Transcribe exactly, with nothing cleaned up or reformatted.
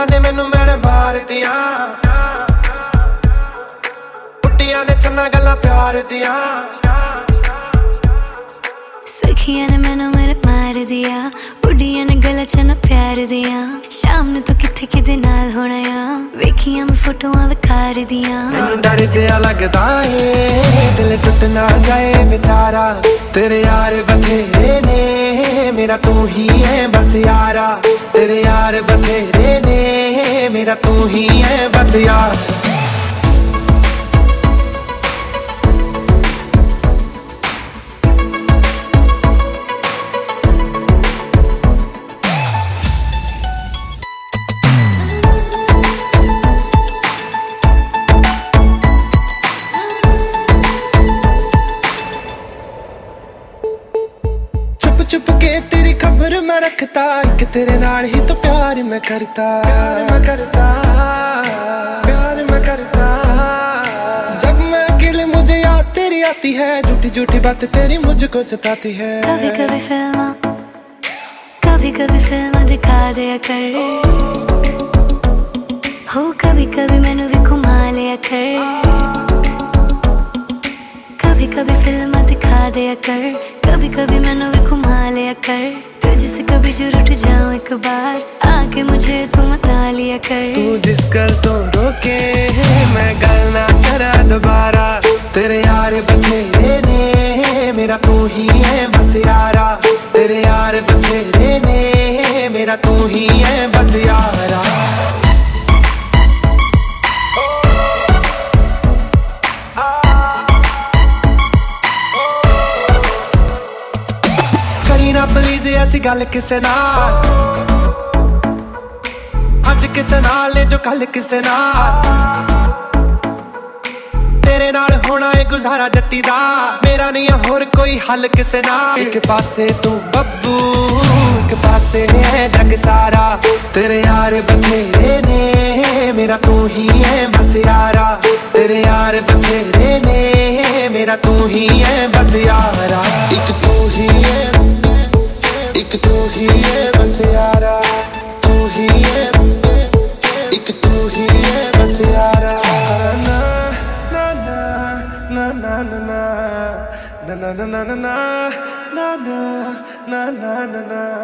कुड़ियां ने मैनू मैडम मार दिया, बुड्डियां ने चन्ना गल्लां प्यार दिया। सखियां ने मैनू मेरे मार दिया, बुड्डियां ने गल्लां चन्ना प्यार दिया। शाम नू तू किथे किदे नाल होना आ, वेखियां मैं फोटोआं विखार दिया। मैनू डर जिहा लगदा ए दिल टुट ना जाए बेचारा, तेरे यार बथेरे ने मेरा तू ही है बस यारा, तेरे यार बथेरे ने मेरा तू ही है बस यार। चुप के तेरी खबर मैं रखता, एक तेरे नाल ही तो प्यार मैं करता, प्यार मैं करता, प्यार मैं करता। जब मैं अकेले मुझे याद तेरी आती है, झूठी झूठी बात तेरी मुझको सताती है। कभी कभी फिल्म कभी कभी फिल्म दिखा दिया कर, हो कभी कभी मैनू भी घुमा लिया कर। कभी कभी फिल्म दिखा दिया कर, कभी कभी मैनू भी घुमा लिया कर। तुझसे कभी जरूर उठ जाऊं एक बार, आके मुझे तू मना लिया कर। तू जिस गल तो रोके मैं गल ना करा दोबारा, तेरे यार बथेरे ने मेरा तू ही है बस यारा, तेरे यार बथेरे ने मेरा तू ही है बस यारा। ना प्लीज ऐसी गल किसे नाल, अज किसे नाल जो कल किसे नाल, तेरे नाल होना है गुजारा जट्टी दा, मेरा नहीं है होर कोई हल किसे नाल। एक पासे तू बब्बू एक पासे है जग सारा, तेरे यार बथेरे ने मेरा तू ही है बस यारा, तेरे यार बथेरे ने मेरा तू ही है बस यारा। एक तू ही है, एक तू ही है बस यारा, तू ही है, एक तू ही है बस यारा। ना ना ना ना ना ना ना ना ना ना ना ना ना ना ना ना ना।